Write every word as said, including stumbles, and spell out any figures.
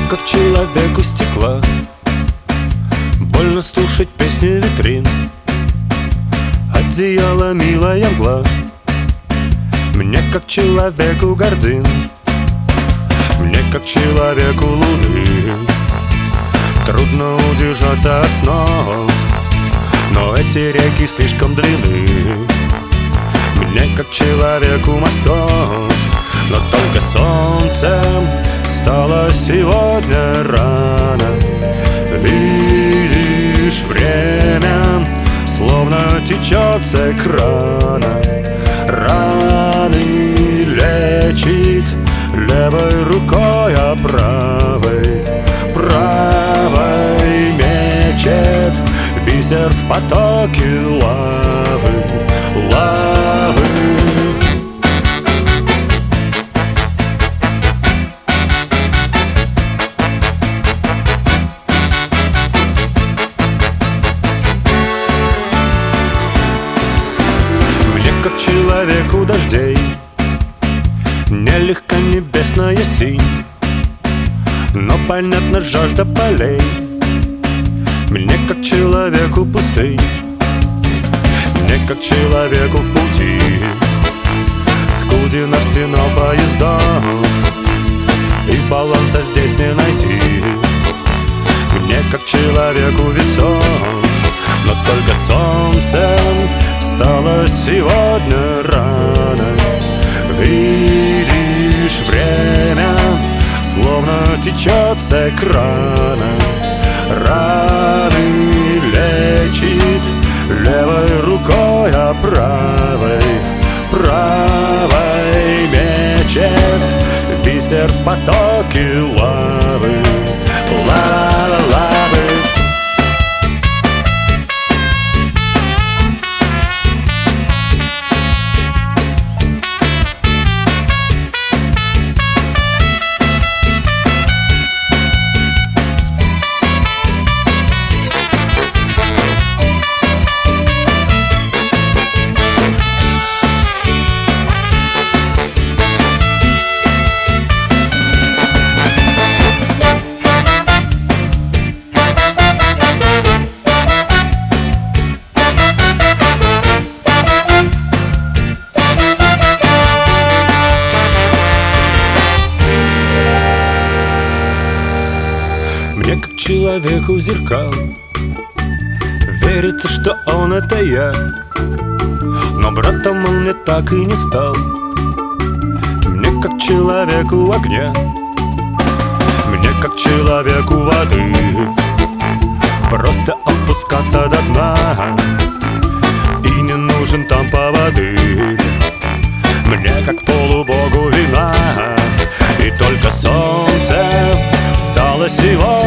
как человеку стекла, больно слушать песни витрин. Одеяло, милая мгла, мне как человеку гордын, мне как человеку луны. Трудно удержаться от снов, но эти реки слишком длинны. Мне как человеку мостов, но только солнцем стало сегодня рано. Видишь, время словно течет с экрана. Раны лечит левой рукой, а правой, правой мечет бисер в потоке лавы, лавы. Мне как человеку дождей нелегко небесная синь, но понятна жажда полей. Мне как человеку пустынь, мне как человеку в пути. Скуден арсенал поездов, и баланса здесь не найти. Мне как человеку весов, но только солнцем встало сегодня рано. Видишь, время словно течет с экрана. Раны лечит левой рукой, а правой, правой мечет бисер в потоке лавы, лавы, лавы. Мне как человеку зеркал, верится, что он это я, но братом он мне так и не стал. Мне как человеку огня, мне как человеку воды, просто опускаться до дна, и не нужен там поводырь. Мне как полубогу вина, и только солнце встало сегодня